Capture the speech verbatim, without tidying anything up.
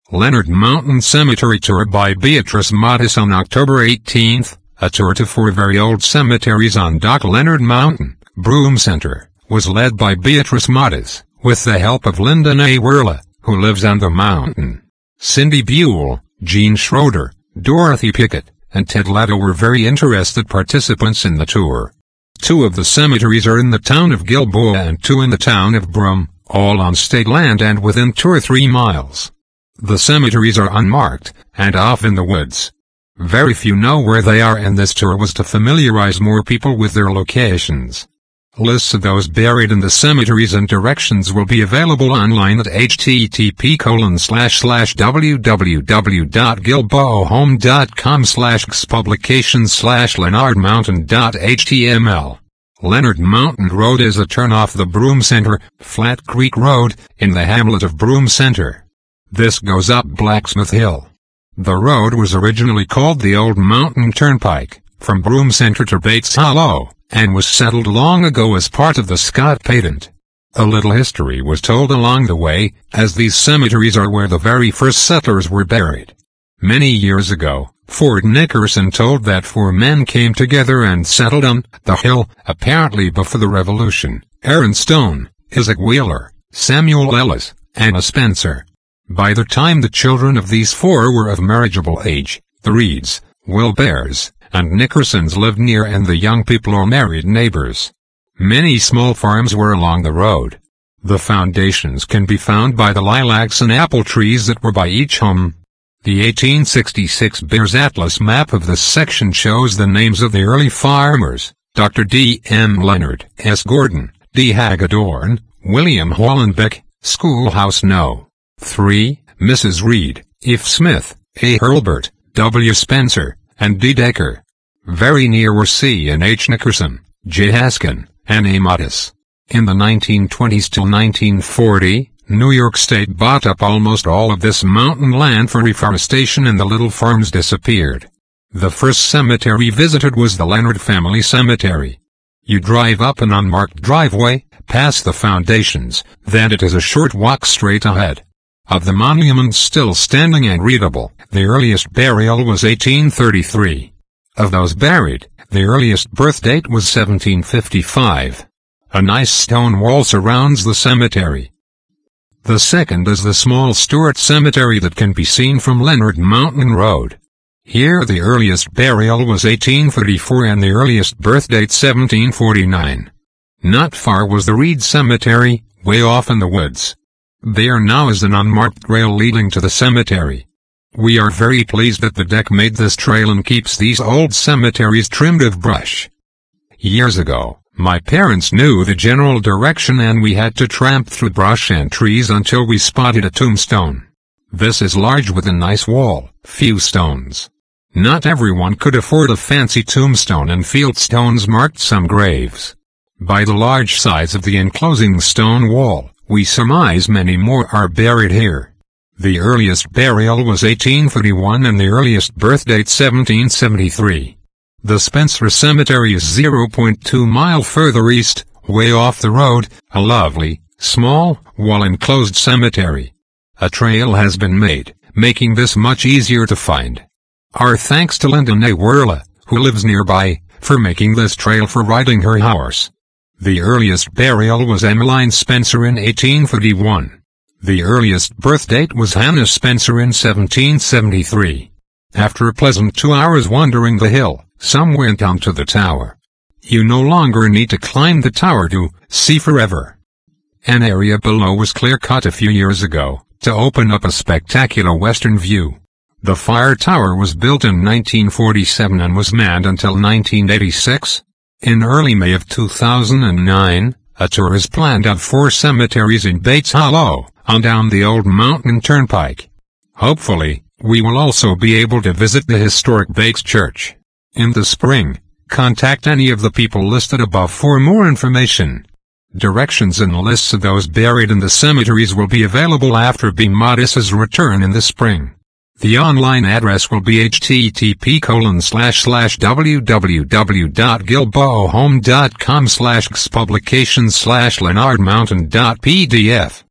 Leonard Mountain Cemetery Tour by Beatrice Mattis on October eighteenth, a tour to four very old cemeteries on Dock Leonard Mountain, Broome Center, was led by Beatrice Mattis, with the help of Linda Naywirla, who lives on the mountain. Cindy Buell, Jean Schroeder, Dorothy Pickett, and Ted Latta were very interested participants in the tour. Two of the cemeteries are in the town of Gilboa and two in the town of Broome, all on state land and within two or three miles. The cemeteries are unmarked, and off in the woods. Very few know where they are, and this tour was to familiarize more people with their locations. Lists of those buried in the cemeteries and directions will be available online at h t t p colon slash slash w w w dot gilboa home dot com slash publications slash leonard mountain dot h t m l. Leonard Mountain Road is a turn off the Broome Center, Flat Creek Road, in the hamlet of Broome Center. This goes up Blacksmith Hill. The road was originally called the Old Mountain Turnpike, from Broome Center to Bates Hollow, and was settled long ago as part of the Scott Patent. A little history was told along the way, as these cemeteries are where the very first settlers were buried. Many years ago, Ford Nickerson told that four men came together and settled on the hill, apparently before the Revolution: Aaron Stone, Isaac Wheeler, Samuel Ellis, and Anna Spencer. By the time the children of these four were of marriageable age, the Reeds, Wilbers, and Nickersons lived near, and the young people are married neighbors. Many small farms were along the road. The foundations can be found by the lilacs and apple trees that were by each home. The eighteen sixty-six Bears Atlas map of this section shows the names of the early farmers: Doctor D M Leonard, S. Gordon, D. Hagedorn, William Hollenbeck, Schoolhouse No. three, Missus Reed, F. Smith, A. Hurlbert, W. Spencer, and D. Decker. Very near were C. and H. Nickerson, J. Haskin, and A. Mattis. In the nineteen twenties till nineteen forty, New York State bought up almost all of this mountain land for reforestation, and the little farms disappeared. The first cemetery visited was the Leonard Family Cemetery. You drive up an unmarked driveway, past the foundations, then it is a short walk straight ahead. Of the monuments still standing and readable, the earliest burial was eighteen thirty-three. Of those buried, the earliest birth date was seventeen fifty-five. A nice stone wall surrounds the cemetery. The second is the small Stewart Cemetery that can be seen from Leonard Mountain Road. Here the earliest burial was eighteen thirty-four and the earliest birth date seventeen forty-nine. Not far was the Reed Cemetery, way off in the woods. There now is an unmarked trail leading to the cemetery. We are very pleased that the deck made this trail and keeps these old cemeteries trimmed of brush. Years ago, my parents knew the general direction and we had to tramp through brush and trees until we spotted a tombstone. This is large with a nice wall, few stones. Not everyone could afford a fancy tombstone, and field stones marked some graves. By the large size of the enclosing stone wall, we surmise many more are buried here. The earliest burial was eighteen thirty-one and the earliest birth date seventeen seventy-three. The Spencer Cemetery is zero point two mile further east, way off the road, a lovely, small, wall-enclosed cemetery. A trail has been made, making this much easier to find. Our thanks to Linda Naywirla, who lives nearby, for making this trail for riding her horse. The earliest burial was Emmeline Spencer in eighteen thirty-one. The earliest birth date was Hannah Spencer in seventeen seventy-three. After a pleasant two hours wandering the hill, some went on to the tower. You no longer need to climb the tower to see forever. An area below was clear-cut a few years ago, to open up a spectacular western view. The fire tower was built in nineteen forty-seven and was manned until nineteen eighty-six. In early May of two thousand nine, a tour is planned of four cemeteries in Bates Hollow, on down the Old Mountain Turnpike. Hopefully, we will also be able to visit the historic Bates Church. In the spring, contact any of the people listed above for more information. Directions and lists of those buried in the cemeteries will be available after B. Mattis's return in the spring. The online address will be h t t p colon slash slash w w w dot gilboa home dot com slash publications slash leonard mountain dot p d f.